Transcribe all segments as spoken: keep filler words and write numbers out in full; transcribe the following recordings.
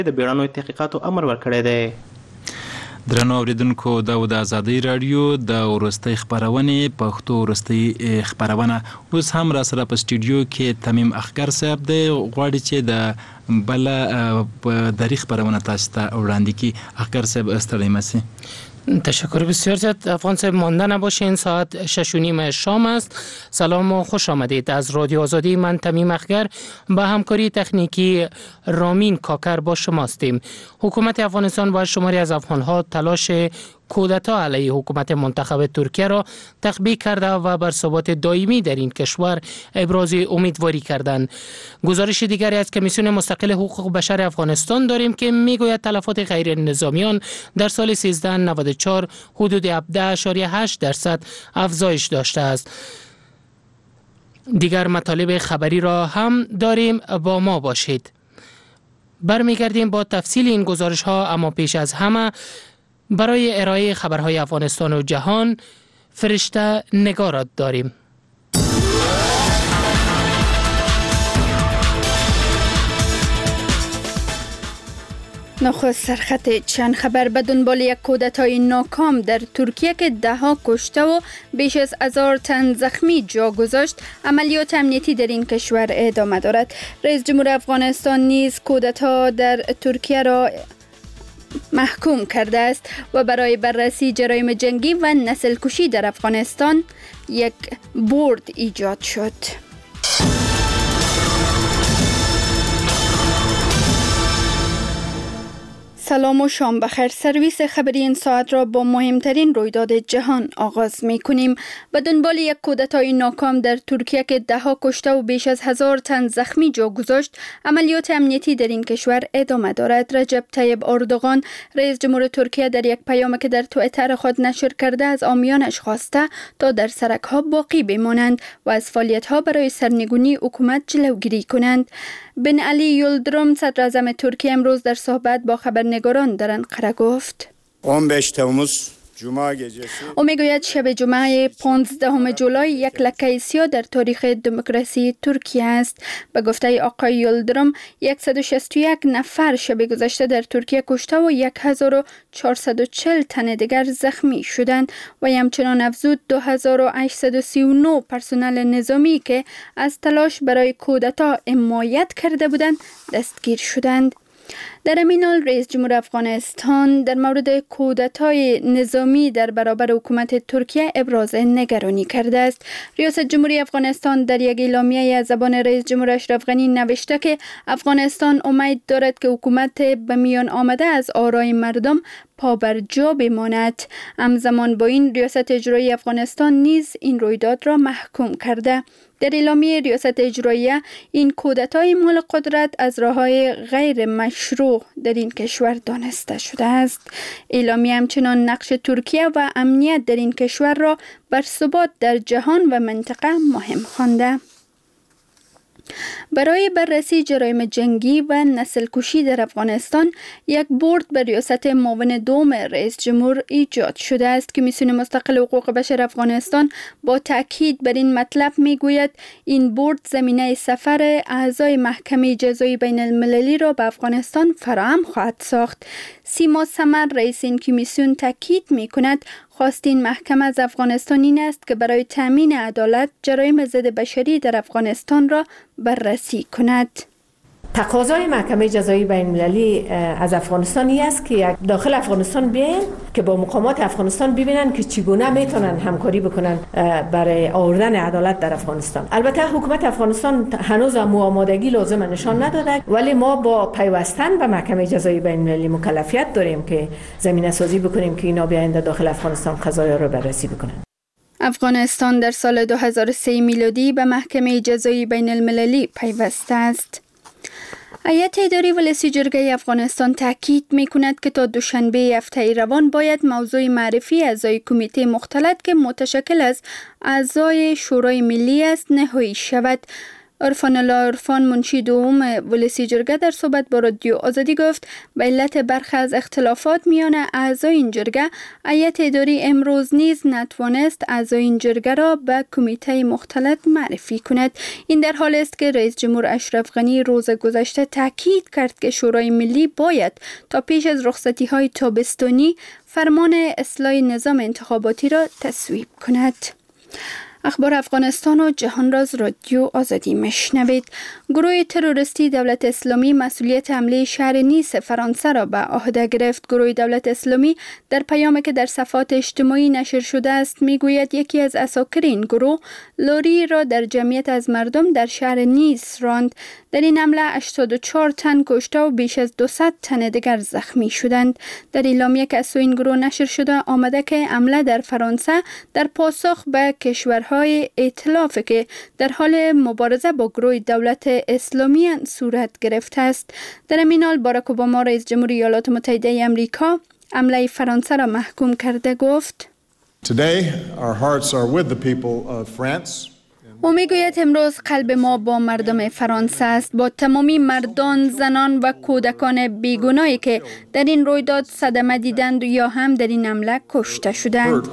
د بیړنیو تحقیقاتو امر ورکړی دی. درنو اوریدونکو دا و د ازادي رادیو د ورستۍ خبرونه پښتو ورستۍ خبرونه. اوس هم را سره په سټوډیو کې تمیم اخګر صاحب دی، غواړي چې د بل په دری خبرونه تاسو ته وړاندې کړي. اخګر صاحب ستړي مسی. تشکر بسیار زیاد. افغان صاحب مانده نباشین، ساعت شش و نیم شام است. سلام و خوش آمدید. از رادیو آزادی من تمیم اخگر با همکاری تکنیکی رامین کاکر با شماستیم. حکومت افغانستان با شماری از افغانها تلاش کودتا علیه حکومت منتخب ترکیه را تخبیه کرده و بر ثبات دائمی در این کشور ابراز امیدواری کردند. گزارش دیگری از کمیسیون مستقل حقوق بشر افغانستان داریم که میگوید تلفات غیر نظامیان در سال سیزده نود و چهار حدود هفده اشاریه هشت درصد افزایش داشته است. دیگر مطالب خبری را هم داریم، با ما باشید. برمیگردیم با تفصیل این گزارش ها، اما پیش از همه برای ارائه خبرهای افغانستان و جهان فرشته نگارت داریم. نخست سرخط چند خبر به دنبال یک کودتای ناکام در ترکیه که ده ها کشته و بیش از هزار تن زخمی جا گذاشت، عملیات امنیتی در این کشور ادامه دارد. رئیس جمهور افغانستان نیز کودتا در ترکیه را محکوم کرده است و برای بررسی جرایم جنگی و نسل کشی در افغانستان یک بورد ایجاد شد. سلام و شام بخیر. سرویس خبری این ساعت را با مهمترین رویداد جهان آغاز می کنیم. به دنبال یک کودتای ناکام در ترکیه که ده ها کشته و بیش از هزار تن زخمی جا گذاشت، عملیات امنیتی در این کشور ادامه دارد. رجب طیب اردوغان رئیس جمهور ترکیه در یک پیامی که در توییتر خود نشر کرده از عامیانش خواسته تا در سرک ها باقی بمانند و از فعالیت ها برای سرنگونی حکومت جلوگیری کنند. بن علی یلدرم صدر اعظم ترکیه امروز در صحبت با خبرنگاران در انقره گفت او میگوید شب جمعه پانزدهم جولای یک لکه سیاه در تاریخ دموکراسی ترکیه است. به گفته آقای یلدرم صد و شصت و یک نفر شب گذشته در ترکیه کشته و هزار و چهارصد و چهل تن دیگر زخمی شدند و همچنان افزود دو هزار و هشتصد و سی و نه پرسنل نظامی که از تلاش برای کودتا حمایت کرده بودند دستگیر شدند. در همین حال رئیس جمهور افغانستان در مورد کودتای نظامی در برابر حکومت ترکیه ابراز نگرانی کرده است. ریاست جمهوری افغانستان در یک اعلامیه از زبان رئیس جمهور اشرف غنی نوشته که افغانستان امید دارد که حکومت به میان آمده از آرای مردم پابرجا بماند. همزمان با این ریاست اجرایی افغانستان نیز این رویداد را محکوم کرده. در اعلامیه ریاست اجرایی این کودتای مال قدرت از راه‌های غیر مشروع در این کشور دانسته شده است. اعلامیه همچنان نقش ترکیه و امنیت در این کشور را بر ثبات در جهان و منطقه مهم خوانده. برای بررسی جرایم جنگی و نسل کشی در افغانستان یک بورد به ریاست معاون دوم رئیس جمهور ایجاد شده است. کمیسیون مستقل حقوق بشر افغانستان با تاکید بر این مطلب میگوید این بورد زمینه سفر اعضای محکمه جزایی بین المللی را به افغانستان فراهم خواهد ساخت. سیما سمر رئیس این کمیسیون تاکید میکند خواست این محکمه از افغانستان این است که برای تامین عدالت جرایم ضد بشری در افغانستان را بررسی کند. تقاضای محکمه جزایی بین المللی از افغانستان است که یک داخل افغانستان بیاین که با مقامات افغانستان ببینن که چگونه میتونن همکاری بکنن برای آوردن عدالت در افغانستان. البته حکومت افغانستان هنوز هم آمادگی لازم نشان نداده، ولی ما با پیوستن به محکمه جزایی بین المللی مکلفیت داریم که زمینه سازی بکنیم که اینا بیاین داخل افغانستان قضایا رو بررسی بکنن. افغانستان در سال دو هزار و سه میلادی به محکمه جزایی بین المللی پیوسته است. هیئت اداری ولسی جرگه افغانستان تاکید می‌کند که تا دوشنبه هفته روان باید موضوع معرفی اعضای کمیته مختلط که متشکل از اعضای شورای ملی است نهایی شود. عرفان الله عرفان منشی دوم ولسی جرگه در صحبت با رادیو آزادی گفت به علت برخی از اختلافات میان اعضای این جرگه هیئت اداری امروز نیز نتوانست اعضای این جرگه را به کمیته مختلط معرفی کند. این در حال است که رئیس جمهور اشرف غنی روز گذشته تاکید کرد که شورای ملی باید تا پیش از رخصتی های تابستانی فرمان اصلاح نظام انتخاباتی را تصویب کند. اخبار افغانستان و جهان راز رادیو آزادی مشنوید. گروه تروریستی دولت اسلامی مسئولیت حمله شهر نیس فرانسه را به عهده گرفت. گروه دولت اسلامی در پیامی که در صفحات اجتماعی نشر شده است میگوید یکی از اساکر این گروه لوری را در جمعیت از مردم در شهر نیس راند. در این حمله هشتاد و چهار تن کشته و بیش از دویست تن دیگر زخمی شدند. در اعلامیه که از سوی این گروه نشر شده آمده که حمله در فرانسه در پاسخ به کشورهای ائتلاف که در حال مبارزه با گروه دولت اسلامی صورت گرفته است. در همین حال باراک اوباما رئیس جمهور ایالات متحده آمریکا حمله فرانسه را محکوم کرده گفت Today our hearts are with the people of France. او میگوید امروز قلب ما با مردم فرانسه است، با تمامی مردان، زنان و کودکان بیگناهی که در این رویداد صدمه دیدند یا هم در این حمله کشته شدند.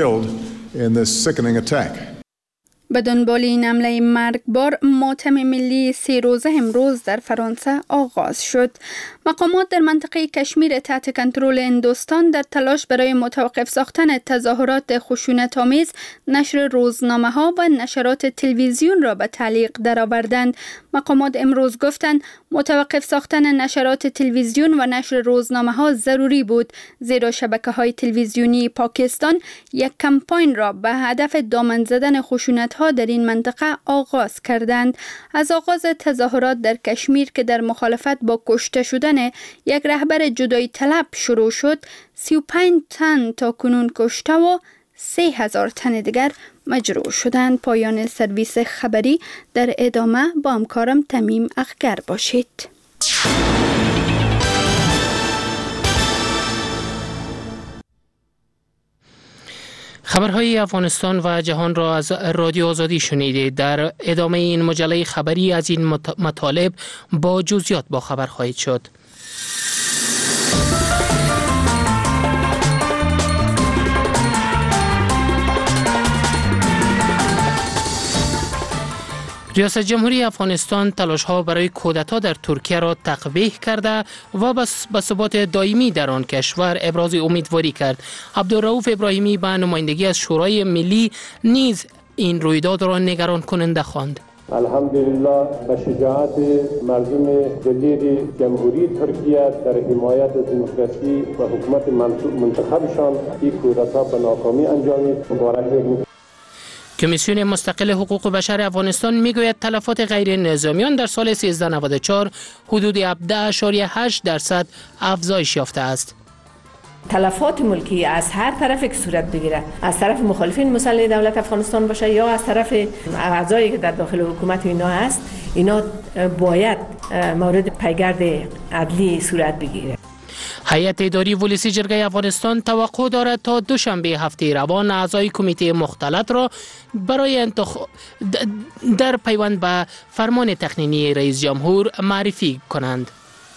به دنبال این حمله مرگبار ماتم ملی سه روزه امروز در فرانسه آغاز شد. مقامات در منطقه کشمیر تحت کنترل هندوستان در تلاش برای متوقف ساختن تظاهرات خشونت‌آمیز نشر روزنامه ها و نشرات تلویزیون را به تعلیق درآوردند. مقامات امروز گفتند متوقف ساختن نشرات تلویزیون و نشر روزنامه ها ضروری بود، زیرا شبکه های تلویزیونی پاکستان یک کمپاین را به هدف دامن زدن خشونت ها در این منطقه آغاز کردند. از آغاز تظاهرات در کشمیر که در مخالفت با کشته شدن یک رهبر جدایی طلب شروع شد، سی و پنج تن تا کنون کشته و سه هزار تن دیگر مجروح شدند. پایان سرویس خبری. در ادامه با همکارم تمیم اخگر باشید. خبرهای افغانستان و جهان را از رادیو آزادی شنیدید. در ادامه این مجله خبری از این مطالب با جزئیات با خبر خواهید شد. ریاست جمهوری افغانستان تلاش‌ها برای کودتا در ترکیه را تقبیح کرده و به ثبات دائمی در آن کشور ابراز امیدواری کرد. عبدالرؤوف ابراهیمی به نمایندگی از شورای ملی نیز این رویداد را نگران کننده خواند. الحمدلله به شجاعت مردم دلیر جمهوری ترکیه در حمایت از دموکراسی و حکومت منتخبشان این کودتا به ناکامی انجامید. مبارک بگویم. کمیسیون مستقل حقوق بشر افغانستان میگوید تلفات غیر نظامیان در سال سیزده نود و چهار حدود هفده اشاریه هشت درصد افزایش یافته است. تلفات ملکی از هر طرف که صورت بگیره، از طرف مخالفین مسلح دولت افغانستان باشه یا از طرف اعضایی که در داخل حکومت اینا هست، اینا باید مورد پیگرد عدلی صورت بگیره. هیئت اداری ولسی جرگه افغانستان توقع دارد تا دوشنبه هفته روان اعضای کمیته مختلط را برای انتخاب در پیوند به فرمان تقنینی رئیس جمهور معرفی کنند.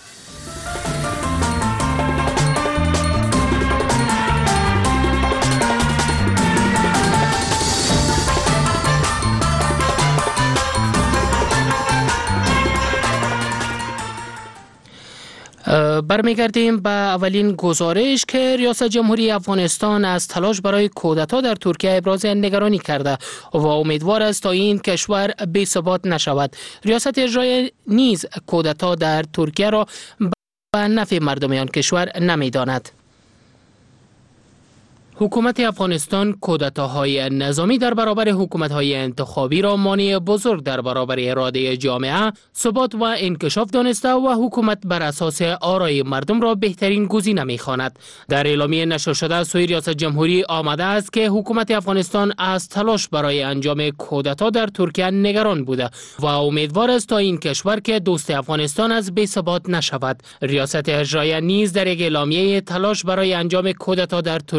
برمیگردیم به اولین گزارش که ریاست جمهوری افغانستان از تلاش برای کودتا در ترکیه ابراز نگرانی کرده و امیدوار است تا این کشور بی ثبات نشود. ریاست اجرایی نیز کودتا در ترکیه را به نفع مردم آن کشور نمی‌داند. حکومت افغانستان کودتاهای نظامی در برابر حکومت‌های انتخابی را مانع بزرگ در برابر اراده جامعه، ثبات و انکشاف دانسته و حکومت بر اساس آرای مردم را بهترین گزینه می‌خواند. در اعلامیه نشر شده از سوی ریاست جمهوری آمده است که حکومت افغانستان از تلاش برای انجام کودتا در ترکیه نگران بوده و امیدوار است تا این کشور که دوست افغانستان از بی ثبات نشود. ریاست اجرایی نیز در یک اعلامیه تلاش برای انجام کودتا در ترکیه را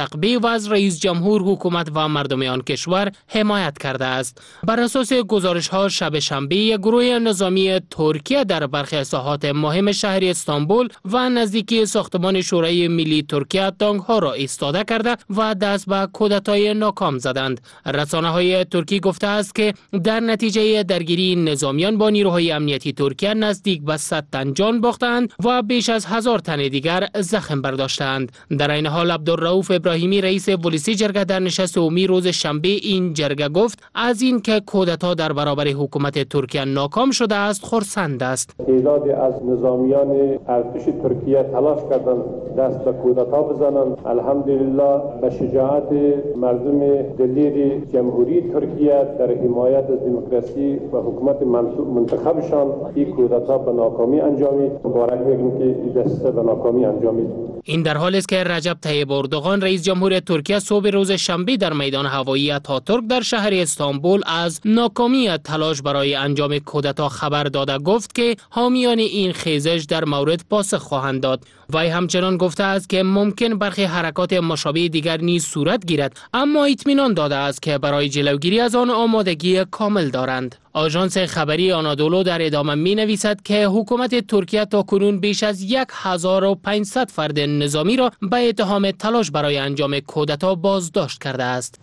تقبیه و از رئیس جمهور، حکومت و مردم آن کشور حمایت کرده است. بر اساس گزارش ها شب شنبه یک گروه نظامی ترکیه در برخی ساحات مهم شهر استانبول و نزدیکی ساختمان شورای ملی ترکیه تانک ها را ایستاده کرده و دست به کودتای ناکام زدند. رسانه های ترکی گفته است که در نتیجه درگیری نظامیان با نیروهای امنیتی ترکیه نزدیک به صد تن جان باختند و بیش از هزار تن دیگر زخم برداشتند. در این حال عبدالرؤوف ابراهیمی رئیس پلیسی جرگه در نشست عمومی روز شنبه این جرگه گفت از این که کودتا در برابر حکومت ترکیه ناکام شده است خرسند است. تعدادی از نظامیان ارتش ترکیه تلاش کردند دست به کودتا بزنند. الحمدلله به شجاعت مردم دلیر جمهوری ترکیه در حمایت از دموکراسی و حکومت منتخبشان این کودتا به ناکامی انجامید. مبارک میگیم که این دسته به ناکامی انجامید. این در حالی است که رجب طیب اردوغان رئیس جمهور ترکیه صبح روز شنبه در میدان هوایی آتاتورک در شهر استانبول از ناکامی تلاش برای انجام کودتا خبر داده گفت که حامیان این خیزش در مورد پاسخ خواهند داد. وی همچنان گفته است که ممکن برخی حرکات مشابه دیگر نیز صورت گیرد، اما اطمینان داده است که برای جلوگیری از آن آمادگی کامل دارند. آژانس خبری آنادولو در ادامه می نویسد که حکومت ترکیه تا کنون بیش از هزار و پانصد فرد نظامی را به اتهام تلاش برای انجام کودتا بازداشت کرده است.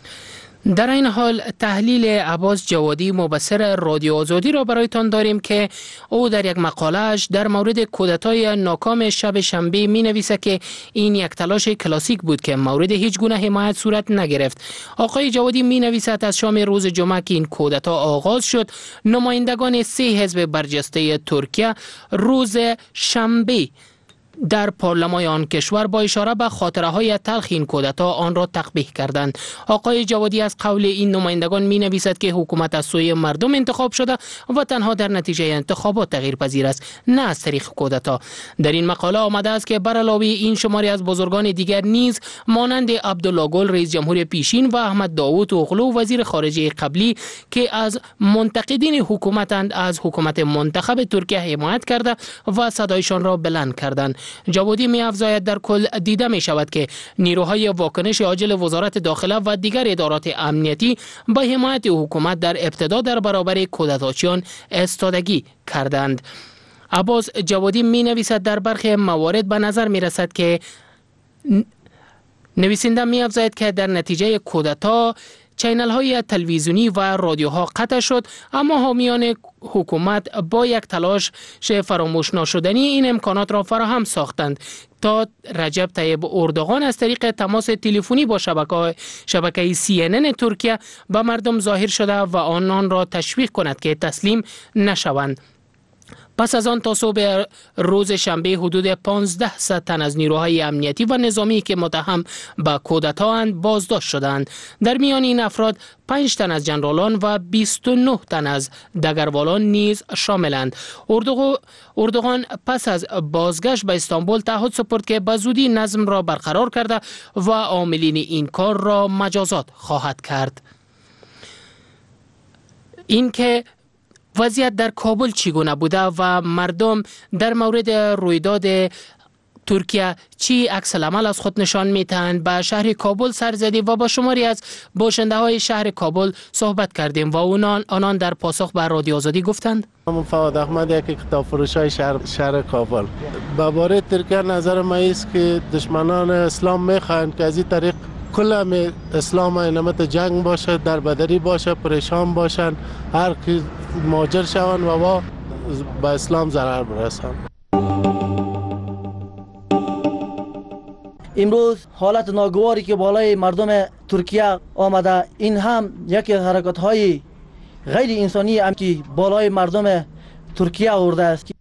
در این حال تحلیل عباس جوادی مبصر رادیو آزادی را برایتان داریم که او در یک مقاله‌اش در مورد کودتای ناکام شب شنبه می نویسد که این یک تلاش کلاسیک بود که مورد هیچ گونه حمایت صورت نگرفت. آقای جوادی می نویسد از شام روز جمعه که این کودتا آغاز شد، نمایندگان سه حزب برجسته ترکیه روز شنبه در پارلمان آن کشور با اشاره به خاطره های تلخ این کودتا آن را تقبیح کردند. آقای جوادی از قول این نمایندگان می نویسد که حکومت از سوی مردم انتخاب شده و تنها در نتیجه انتخابات تغییر پذیر است، نه از طریق کودتا. در این مقاله آمده است که بر علاوه این شماری از بزرگان دیگر نیز مانند عبدالله گل رئیس جمهور پیشین و احمد داوود اوغلو وزیر خارجه قبلی که از منتقدین حکومتند از حکومت منتخب ترکیه حمایت کرده و صدایشان را بلند کردند. جوادی می افزاید در کل دیده می شود که نیروهای واکنش عاجل وزارت داخله و دیگر ادارات امنیتی با حمایت حکومت در ابتدا در برابر کودتاچیان ایستادگی کردند. عباس جوادی می نویسد در برخی موارد به نظر می رسد که نویسنده می افزاید که در نتیجه کودتا چینل های تلویزیونی و رادیوها قطع شد، اما حامیان حکومت با یک تلاش فراموش ناشدنی این امکانات را فراهم ساختند تا رجب طیب اردوغان از طریق تماس تلفنی با شبکه شبکه سی ان ان ترکیه به مردم ظاهر شده و آنان را تشویق کند که تسلیم نشوند. پس از آن تا صبح روز شنبه حدود پانزده صد تن از نیروهای امنیتی و نظامی که متهم به کودتا اند بازداشت شدند. در میان این افراد پنج تن از جنرالان و بیست و نه تن از دگروالان نیز شاملند. اردوغان پس از بازگشت به استانبول تعهد سپرد که به زودی نظم را برقرار کرده و عاملین این کار را مجازات خواهد کرد. این که وضعیت در کابل چگونه بوده و مردم در مورد رویداد ترکیه چی عکس العمل از خود نشان میتند به شهر کابل سر زدیم و با شماری از باشنده های شهر کابل صحبت کردیم و اونان آنان در پاسخ به رادیو آزادی گفتند. من فواد احمد یکی کتاب فروش های شهر, شهر کابل. به باره ترکیه نظر ما است که دشمنان اسلام میخواهند که از این طریق کل اسلام اینمت جنگ باشه، در بدری باشه، پریشان باشن، هر کی مهاجر شون و با به اسلام ضرر برسن. امروز حالت ناگواری که بالای مردم ترکیه آمده، این هم یکی از حرکات های غیر انسانی هم که بالای مردم ترکیه آورده است.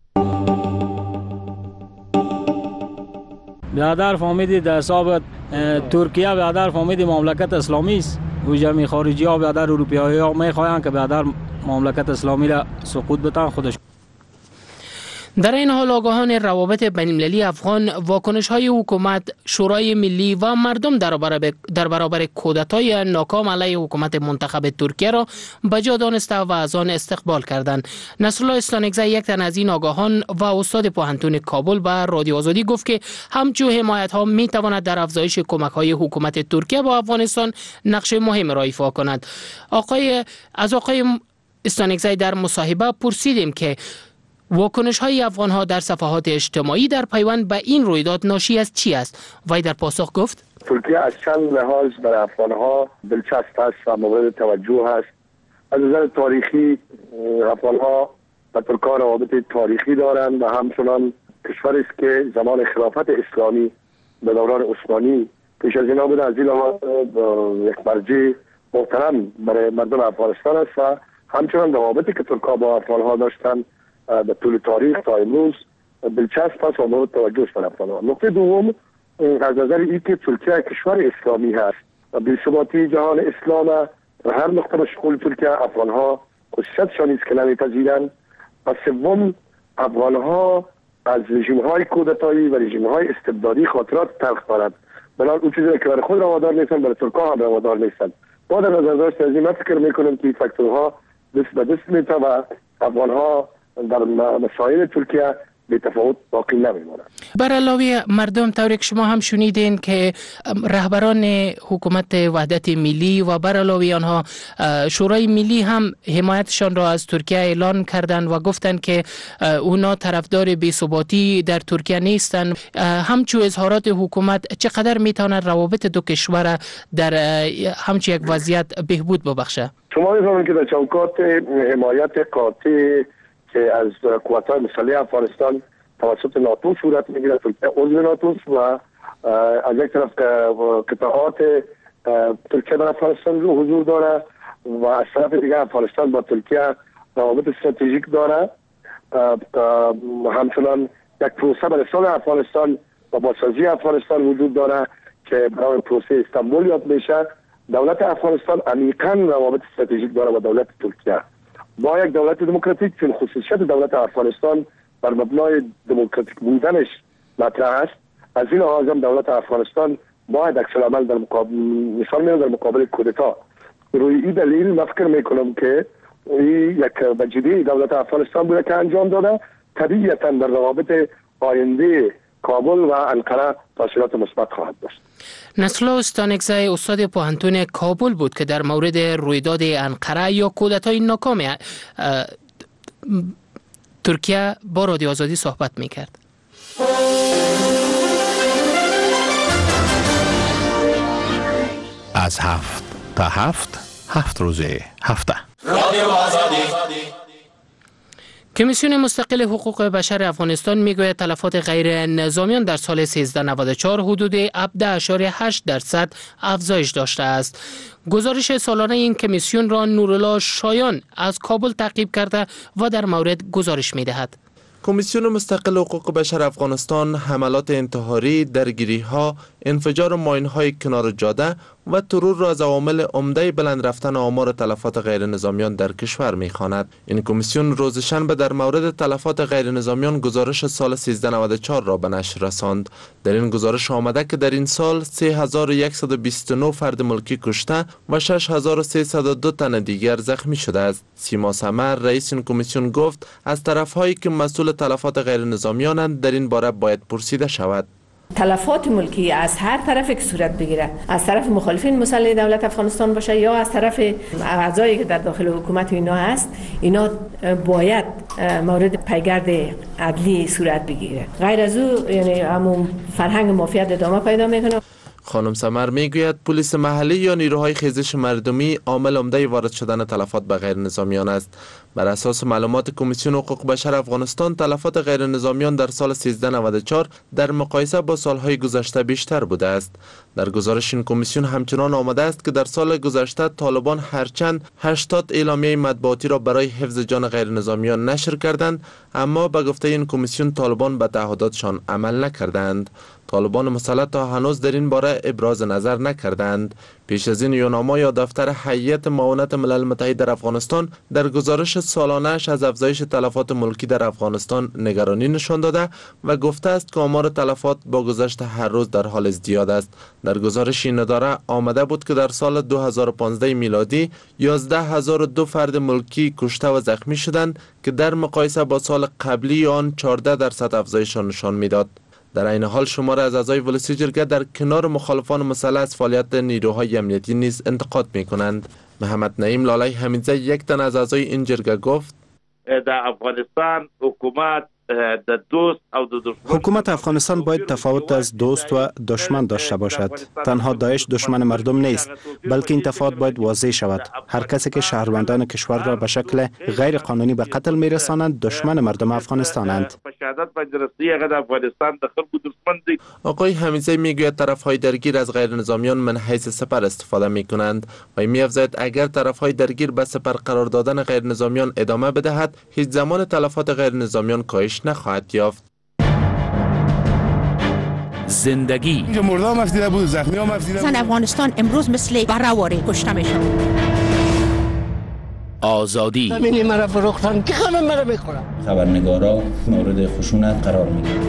برادر فهمیدی در حساب ترکیه برادر فهمیدی مملکت اسلامی است و جمعی خارجی ها برادر اروپایی ها میخواهند که برادر مملکت اسلامی را سقوط بتن خودش. در این حال آگاهان روابط بین‌المللی افغان واکنش های حکومت، شورای ملی و مردم در برابر در برابر کودتای ناکام علیه حکومت منتخب ترکیه را بجا دانسته و از آن استقبال کردند. نصرالله استانکزی، یک تن از این آگاهان و استاد پوهنتون کابل، به رادیو آزادی گفت که همچون حمایت ها می تواند در افزایش کمک های حکومت ترکیه با افغانستان نقش مهم را ایفا کند. آقای از آقای استانکزی در مصاحبه پرسیدیم که واکنش های افغان ها در صفحات اجتماعی در پیوند به این رویداد ناشی از چی است؟ وی در پاسخ گفت ترکیه از چند لحاظ برای افغان ها دلچسب است و مورد توجه است. از نظر تاریخی افغان ها و ترکا روابط تاریخی دارند و همچنان کشوری است که زمان خلافت اسلامی به دوران عثمانی پیش از اینا بود. از این لحاظ یک مرجع محترم برای مردم افغانستان است و همچنان روابطی که ترکا با افغان ها داشتند به طول تاریخ تا امروز دلچسب است و مورد توجه است. نکته دوم از نظر این که ترکیه کشور اسلامی هست و بی‌ثباتی جهان اسلام و هر نقطه مشغول ترکیه افغان ها خصوصیتشان است که نمیپذیرند. و سوم افغان ها از رژیم های کودتایی و رژیم های استبدادی خاطرات تلخ دارند. بنابراین اون چیزی که برای خود روادار نیستند برای ترکا هم روادار نیستند. ما در نظر داشت از این من فکر میکنم که این فاکتورها دست به دست میته و افغان ها در مسائل ترکیه به تفاوت باقی نمیمونه. بر علاوه مردم طوری که شما هم شنیدین که رهبران حکومت وحدت ملی و بر علاوه آنها شورای ملی هم حمایتشان را از ترکیه اعلان کردند و گفتند که اونا طرفدار بی‌ثباتی در ترکیه نیستند. همچون اظهارات حکومت چقدر میتواند روابط دو کشور در همچون یک وضعیت بهبود ببخشه؟ شما می‌فهمید که در چوکات حمایت قاطع که از قوات‌های مسلح افغانستان توسط ناتو صورت میگیره، ترکیه عضو ناتو و از یک طرف قطعات ترکیه در افغانستان رو حضور داره و از طرف دیگه افغانستان با ترکیه روابط استراتژیک داره. همچنان یک پروسه برای اصلاح افغانستان و بازسازی افغانستان وجود داره که برای پروسه استانبول یاد میشه. دولت افغانستان عمیقاً روابط استراتژیک داره با دولت ترکیه. با یک دولت دموکراتیک چون خصوصیت دولت افغانستان بر مبنای دموکراتیک بودنش مطرح است، از این لحاظ هم دولت افغانستان باید عکس‌العمل در مقابل نشان میده در مقابل کودتا. روی این دلیل من فکر میکنم که این یک وجیده دولت افغانستان بوده که انجام داده. طبیعتاً در روابط آینده کابل و انقره تاثیرات مثبت خواهد داشت. نصرالله استانکزی استاد پوهنتون کابل بود که در مورد رویداد انقره یا کودتای ناکام ترکیه با رادیو آزادی صحبت میکرد. از هفت تا هفت هفت روزه هفته رادیو آزادی. کمیسیون مستقل حقوق بشر افغانستان میگوید تلفات غیر نظامیان در سال سیزده نود و چهار حدود هفده اشاریه هشت درصد افزایش داشته است. گزارش سالانه این کمیسیون را نورالله شایان از کابل تعقیب کرده و در مورد گزارش میدهد. کمیسیون مستقل حقوق بشر افغانستان حملات انتحاری، درگیری‌ها، انفجار ماین‌های کنار جاده و ترور را از عوامل عمده بلند رفتن آمار تلفات غیر نظامیان در کشور می‌خواند. این کمیسیون روز شنبه در مورد تلفات غیر نظامیان گزارش سال سیزده نود و چهار را به نشر رساند. در این گزارش آمده که در این سال سه هزار و صد و بیست و نه فرد ملکی کشته و شش هزار و سیصد و دو تن دیگر زخمی شده است. سیما سمر رئیس این کمیسیون گفت از طرف‌هایی که مسئول تلفات غیر نظامیانند در این باره باید پرسیده شود. تلفات ملکی از هر طرف که صورت بگیره، از طرف مخالفین مسلح دولت افغانستان باشه یا از طرف اعضایی که در داخل حکومت اینا هست، اینا باید مورد پیگرد عدلی صورت بگیره. غیر از او یعنی همون فرهنگ مافیات ادامه پیدا میکنه. خانم سمر میگوید پلیس محلی یا نیروهای خیزش مردمی عامل عمده وارد شدن تلفات به غیر نظامیان است. بر اساس معلومات کمیسیون حقوق بشر افغانستان تلفات غیر نظامیان در سال سیزده نود و چهار در مقایسه با سالهای گذشته بیشتر بوده است. در گزارش این کمیسیون همچنان آمده است که در سال گذشته طالبان هرچند هشتاد اعلامیه مطبوعاتی را برای حفظ جان غیر نظامیان نشر کردند، اما به گفته این کمیسیون طالبان به تعهداتشان عمل نکردند. طالبان مسلط تا هنوز در این باره ابراز نظر نکردند. پیش از این یوناما یا دفتر هیئت معاونت ملل متحد در افغانستان در گزارش سالانه‌اش از افزایش تلفات ملکی در افغانستان نگرانی نشان داده و گفته است که آمار تلفات با گذشت هر روز در حال ازدیاد است. در گزارش این اداره آمده بود که در سال دو هزار و پانزده میلادی یازده هزار و دو فرد ملکی کشته و زخمی شدند که در مقایسه با سال قبلی آن چهارده درصد افزایش نشان میداد. در این حال شمار از اعضای ولسی جرگه در کنار مخالفان مسلح از فعالیت نیروهای امنیتی نیز انتقاد می کنند. محمد نعیم لالای حمیدزی یک تن از اعضای این جرگه گفت در افغانستان حکومت د دوست او د دشمن حکومت افغانستان باید تفاوت از دوست و دشمن داشته باشد. تنها داعش دشمن مردم نیست، بلکه این تفاوت باید واضح شود. هر کسی که شهروندان کشور را به شکل غیر قانونی به قتل میرسانند دشمن مردم افغانستانند. آقای حمیدزی میگوید طرفهای درگیر از غیر نظامیان من حیث سپر استفاده میکنند و می‌افزاید اگر طرفهای درگیر به سپر قرار دادن غیر نظامیان ادامه بدهد هیچ زمان تلفات غیر نظامیان کاهش نخواهد یافت. زندگی اینجا مردم مفدیده بود، زخمی ها مفدیده بود. زن افغانستان امروز مثل برآوری کشته میشن. آزادی زمینی مرا فروختن که همه مرا میخورن. خبرنگارا مورد خشونت قرار میگیرن.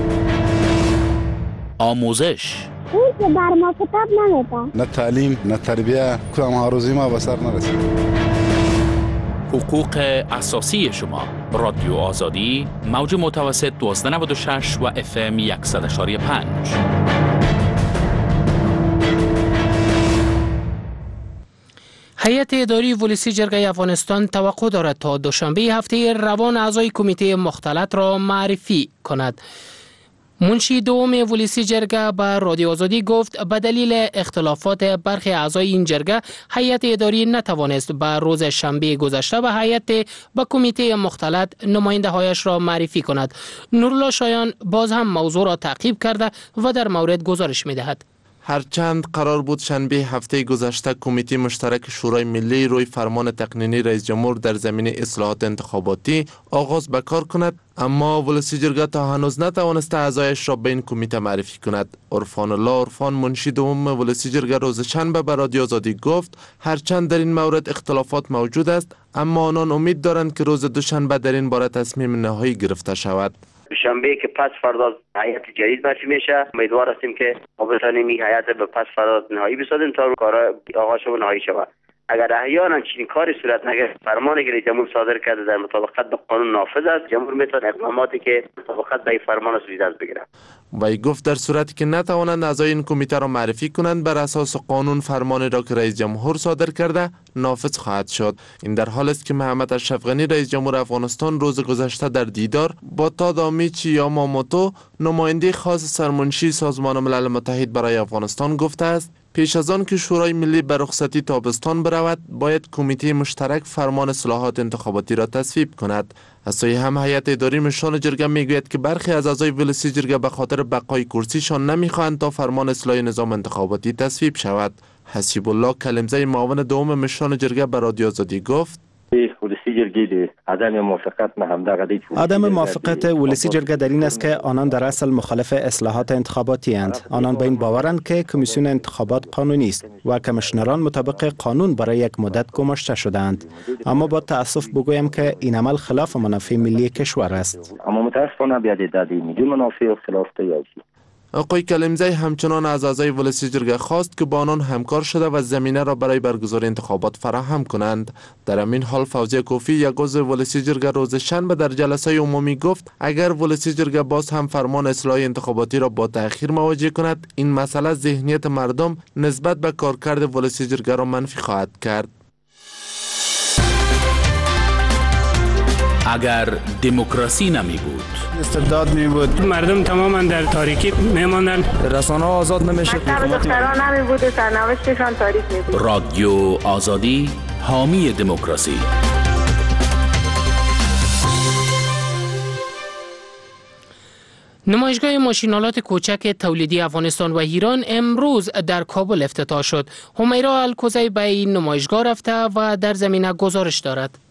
آموزش اون که بر ما کتاب نمیده. نه تعلیم نه تربیه کدام آرزوی ما به سر نرسید. حقوق اساسی شما. رادیو آزادی موج متوسط دوازده نود و شش و اف ام صد و یک و پنج. هیئت اداری ولسی جرگه افغانستان توقع دارد تا دوشنبه هفته روان اعضای کمیته مختلط را معرفی کند. منشی دوم ولسی جرگه به رادیو آزادی گفت به دلیل اختلافات برخی اعضای این جرگه هیئت اداری نتوانست به روز شنبه گذشته به هیئت به کمیته مختلط نماینده هایش را معرفی کند. نورالله شایان باز هم موضوع را تعقیب کرده و در مورد گزارش می دهد. هرچند قرار بود شنبه هفته گذشته کمیته مشترک شورای ملی روی فرمان تقنینی رئیس جمهور در زمینه اصلاحات انتخاباتی آغاز به کار کند، اما ولسی جرگه تا هنوز نتوانسته اعضایش را به این کمیته معرفی کند. عرفان الله عرفان منشی دوم ولسی جرگه روز شنبه به رادیو آزادی گفت هرچند در این مورد اختلافات موجود است، اما آنان امید دارند که روز دوشنبه در این باره تصمیم نهایی گرفته شود. شنبه که پس فردا هیئت جدید معرفی میشه، امیدوار هستیم که ما بتونیم این هیئت به پس فردا نهایی بسازیم تا کارا آغاز شود نهایی شود. اگر احیانا چنین کاری صورت نگرفت فرمانی که جمهور صادر کرده در مطابقت به قانون نافذ است، جمهور میتونه اقداماتی که مطابقت به فرمان است از بگیرد. وی گفت در صورتی که نتوانند اعضای این کمیته را معرفی کنند بر اساس قانون فرمانی را که رئیس جمهور صادر کرده نافذ خواهد شد. این در حال است که محمد اشرف غنی رئیس جمهور افغانستان روز گذشته در دیدار با تادامیچی یاماموتو نماینده خاص سرمنشی سازمان ملل متحد برای افغانستان گفته است پیش از آن که شورای ملی به رخصتی تابستان برود باید کمیته مشترک فرمان اصلاحات انتخاباتی را تصویب کند. از سوی هم هیئت اداری مشان جرگه میگوید که برخی از اعضای ولسی جرگه به خاطر بقای کرسیشان نمیخواهند تا فرمان اصلاح نظام انتخاباتی تصویب شود. حسیب الله کلمزی معاون دوم مشان جرگه به رادیو آزادی گفت عدم موافقت نه هم دغه عدم موافقت ولسی جرگه در این است که آنان در اصل مخالف اصلاحات انتخاباتی اند. آنان به این باورند که کمیسیون انتخابات قانونی است و کمیشنران مطابق قانون برای یک مدت گماشته شدند. اما با تاسف بگویم که این عمل خلاف منافع ملی کشور است. اما متاسفانه بیا د ملی منافع خلاف تیاجی. آقای کلمزی همچنان از اعضای ولسی جرگه خواست که با آنان همکار شده و زمینه را برای برگزاری انتخابات فراهم کنند. در همین حال فوزیه کوفی یک عضو ولسی جرگه روز شنبه در جلسه عمومی گفت اگر ولسی جرگه باز هم فرمان اصلاح انتخاباتی را با تأخیر مواجه کند این مسئله ذهنیت مردم نسبت به کارکرد ولسی جرگه را منفی خواهد کرد. اگر دموکراسی نمی بود استبداد می بود، مردم تماما در تاریکی می ماندن، رسانه ها آزاد نمیشه، دختران نمی بود، سرنوشتشان تاریک می بود. رادیو آزادی حامی دموکراسی. نمایشگاه ماشینالات کوچک تولیدی افغانستان و ایران امروز در کابل افتتاح شد. همیرا الکوزی به این نمایشگاه رفته و در زمینه گزارش دارد.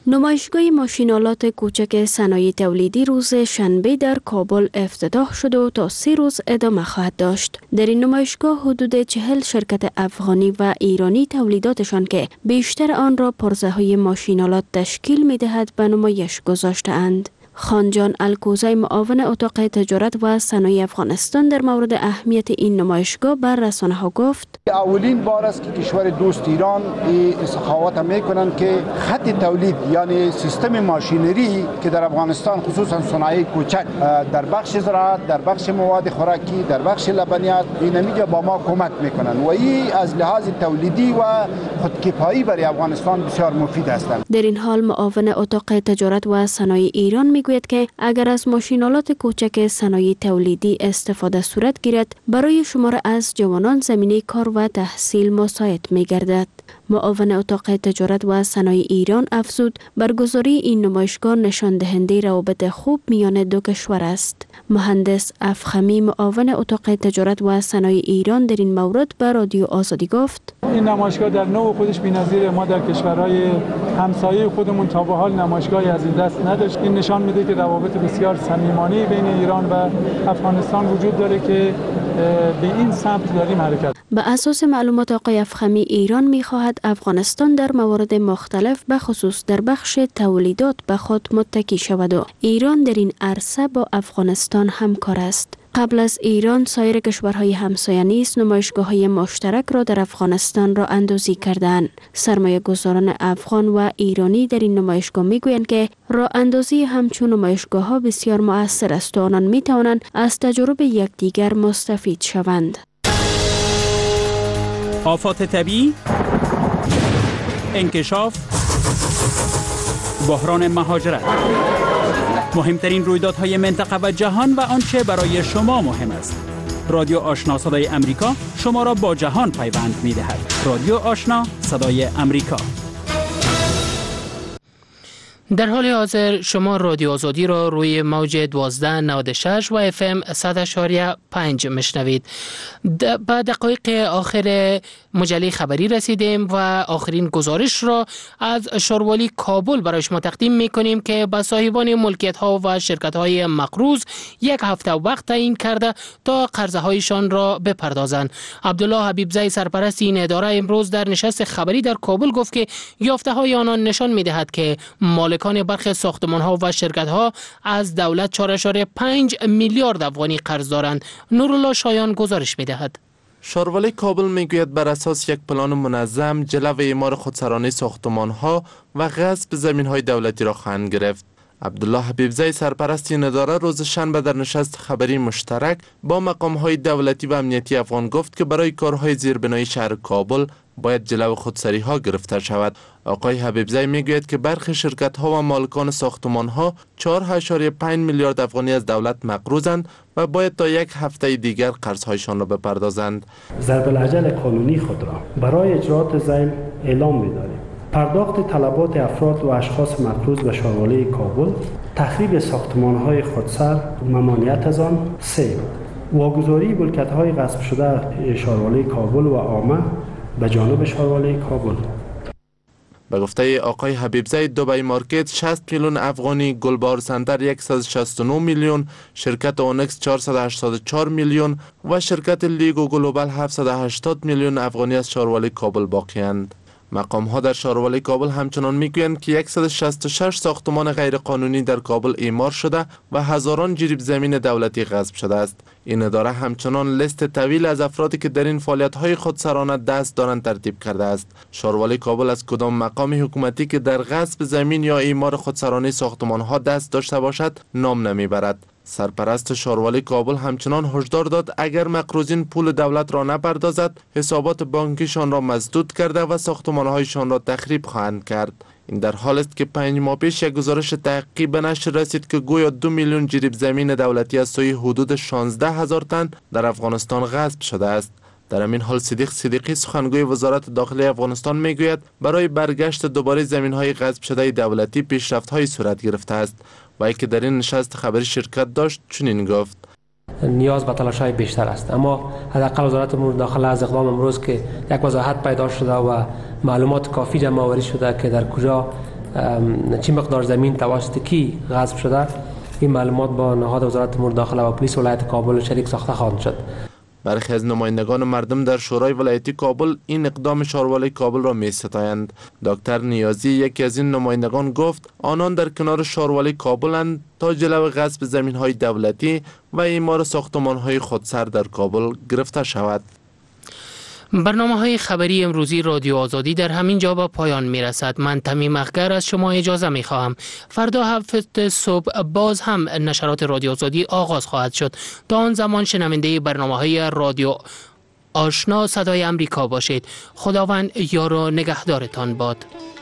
نمایشگاه ماشین‌آلات کوچک صنایع تولیدی روز شنبه در کابل افتتاح شد و تا سه روز ادامه خواهد داشت. در این نمایشگاه حدود چهل شرکت افغانی و ایرانی تولیداتشان که بیشتر آن را پرزه‌های ماشین‌آلات تشکیل می‌دهد به نمایش گذاشته‌اند. خانجان الکوزی معاون اتاق تجارت و صنایع افغانستان در مورد اهمیت این نمایشگاه بر رسانه‌ها گفت: اولین بار است که کشور دوست ایران این سخاوت میکنند که خط تولید یعنی سیستم ماشینری که در افغانستان خصوصا صنایع کوچک در بخش زراعت، در بخش مواد خوراکی، در بخش لبنیات اینمیجا با ما کمک میکنند و این از لحاظ تولیدی و خودکفایی برای افغانستان بسیار مفید هستند. در این حال معاون اتاق تجارت و صنایع ایران می گوید که اگر از ماشین‌آلات کوچک صنایع تولیدی استفاده صورت گیرد برای شمار از جوانان زمینه کار و تحصیل مساعد می گردد. معاون اتاق تجارت و صنایع ایران افزود برگزاری این نمایشگاه نشان دهنده روابط خوب میان دو کشور است. مهندس افخمی معاون اتاق تجارت و صنایع ایران در این مورد به رادیو آزادی گفت: این نمایشگاه در نوع خودش بی‌نظیره. ما در کشورهای همسایه خودمون تا به حال نمایشگاهی از این دست نداشت. این نشان میده که روابط بسیار صمیمانه بین ایران و افغانستان وجود داره که به این سمت داریم حرکت. به اساس معلومات آقای افخمی ایران می‌خواهد افغانستان در موارد مختلف به خصوص در بخش تولیدات به خود متکی شود و ایران در این عرصه با افغانستان همکار است. قبل از ایران سایر کشورهای همسایه نیز نمایشگاه‌های مشترک را در افغانستان را اندازی کردند. سرمایه گذاران افغان و ایرانی در این نمایشگاه میگویند که راه اندازی همچون نمایشگاه‌ها بسیار مؤثر است و آنان میتوانند از تجربه یکدیگر مستفید شوند. آفات طبیعی، انکشاف، بحران مهاجرت، مهمترین رویدادهای منطقه و جهان و آنچه برای شما مهم است. رادیو آشنا صدای امریکا شما را با جهان پیوند می‌دهد. رادیو آشنا صدای امریکا. در حال حاضر شما رادیو آزادی را روی موج دوازده نود و شش و اف ام صد و پنج میشنوید. به دقایق آخر مجله خبری رسیدیم و آخرین گزارش را از شاروالی کابل برای شما تقدیم میکنیم که به صاحبان ملکیت ها و شرکت های مقروض یک هفته وقت تعیین کرده تا قرضه هایشان را بپردازند. عبدالله حبیبزی سرپرست این اداره امروز در نشست خبری در کابل گفت که یافته های آنان نشان میدهد که مالکان برخی ساختمان ها و شرکت ها از دولت چهار ممیز پنج میلیارد افغانی قرض دارند. نورالله شایان گزارش میدهد. شاروالی کابل میگوید بر اساس یک پلان منظم جلو اعمار خودسرانه ساختمان ها و غصب زمین های دولتی را خواهند گرفت. عبدالله حبیبزی سرپرست این اداره روز شنبه در نشست خبری مشترک با مقام های دولتی و امنیتی افغان گفت که برای کارهای زیربنایی شهر کابل باید جلو خودسری ها گرفته شود. آقای حبیبزی میگوید که برخی شرکت ها و مالکان ساختمان ها چهار ممیز پنج میلیارد افغانی از دولت مقروضند و باید تا یک هفته دیگر قرضهایشان را بپردازند. ضرب العجل قانونی خود را برای اجرات ذیل اعلام می‌داریم. پرداخت طلبات افراد و اشخاص مقروض به شاروالی کابل، تخریب ساختمان‌های خودسر، ممانعت از آن. سه، واگذاری ملکیت‌های غصب شده شاروالی کابل و عامه به جانب شاروالی کابل. به گفته آقای حبیبزی دبی مارکت شصت میلیون افغانی، گلبار سنتر صد و شصت و نه میلیون، شرکت اونکس چهارصد و هشتاد و چهار میلیون و شرکت لیگو گلوبال هفتصد و هشتاد میلیون افغانی از شاروالی کابل باقی‌اند. مقام ها در شاروالی کابل همچنان میگویند که صد و شصت و شش ساختمان غیرقانونی در کابل اعمار شده و هزاران جریب زمین دولتی غصب شده است. این اداره همچنان لیست طویل از افرادی که در این فعالیت های خودسرانه دست دارند ترتیب کرده است. شاروالی کابل از کدام مقام حکومتی که در غصب زمین یا اعمار خودسرانه ساختمان ها دست داشته باشد نام نمیبرد. سرپرست شاروالی کابل همچنان هشدار داد اگر مقروضین پول دولت را نپردازد حسابات بانکیشان را مسدود کرده و ساختمان‌هایشان را تخریب خواهند کرد. این در حال است که پنج ماه پیش یک گزارش تحقیقی به نشر رسید که گویا دو میلیون جریب زمین دولتی از سوی حدود شانزده هزار تن در افغانستان غصب شده است. در همین حال صدیق صدیقی سخنگوی وزارت داخلی افغانستان میگوید برای برگشت دوباره زمین‌های غصب شده دولتی پیشرفت‌های صورت گرفته است و که در این نشست خبری شرکت داشت چنین گفت: نیاز به تلاش‌های بیشتر است، اما حداقل وزارت امور داخله از اقدام امروز که یک وضاحت پیدا شده و معلومات کافی جمع آوری شده که در کجا چی مقدار زمین توسط کی غصب شده، این معلومات با نهاد وزارت امور داخله و پلیس ولایت کابل شریک ساخته خواهد شد. برخی از نمایندگان مردم در شورای ولایتی کابل این اقدام شاروالی کابل را می ستایند. دکتر نیازی یکی از این نمایندگان گفت آنان در کنار شاروالی کابلند تا جلو غصب زمین‌های دولتی و اعمار ساختمان‌های خودسر در کابل گرفته شود. برنامه های خبری امروزی رادیو آزادی در همین جا به پایان می رسد. من تمیم اخگر از شما اجازه می خواهم. فردا هفت صبح باز هم نشرات رادیو آزادی آغاز خواهد شد. تا آن زمان شنونده برنامه های رادیو آشنا صدای امریکا باشید. خداوند یار و نگهدارتان باد.